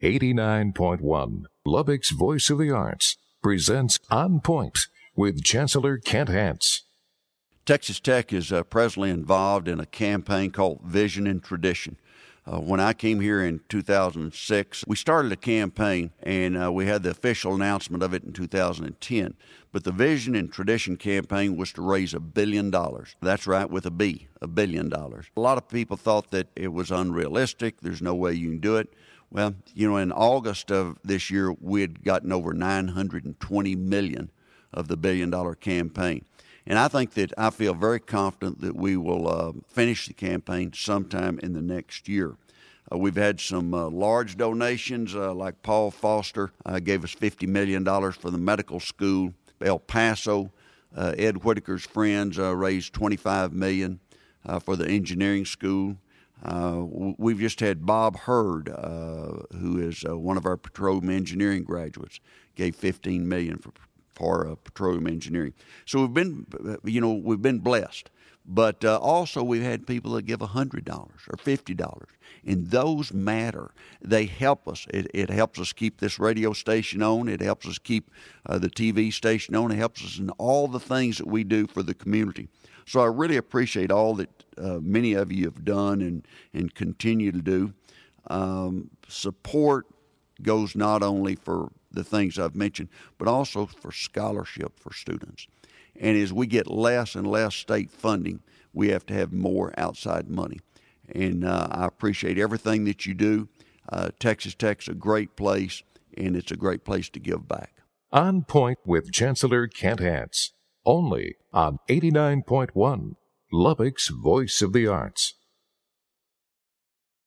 89.1, Lubbock's Voice of the Arts, presents On Point with Chancellor Kent Hance. Texas Tech is presently involved in a campaign called Vision and Tradition. When I came here in 2006, we started a campaign, and we had the official announcement of it in 2010. But the Vision and Tradition campaign was to raise $1 billion. That's right, with a B, $1 billion. A lot of people thought that it was unrealistic. There's no way you can do it. Well, in August of this year, we had gotten over $920 million of the $1 billion campaign. And I feel very confident that we will finish the campaign sometime in the next year. We've had some large donations, like Paul Foster gave us $50 million for the medical school. El Paso, Ed Whitaker's friends raised $25 million for the engineering school. We've just had Bob Hurd, who is one of our petroleum engineering graduates, gave $15 million for petroleum engineering. So we've been blessed. But also we've had people that give $100 or $50, and those matter. They help us. It helps us keep this radio station on. It helps us keep the TV station on. It helps us in all the things that we do for the community. So I really appreciate all that many of you have done and continue to do. Support goes not only for the things I've mentioned, but also for scholarship for students. And as we get less and less state funding, we have to have more outside money. And I appreciate everything that you do. Texas Tech's a great place, and it's a great place to give back. On Point with Chancellor Kent Hance, only on 89.1, Lubbock's Voice of the Arts.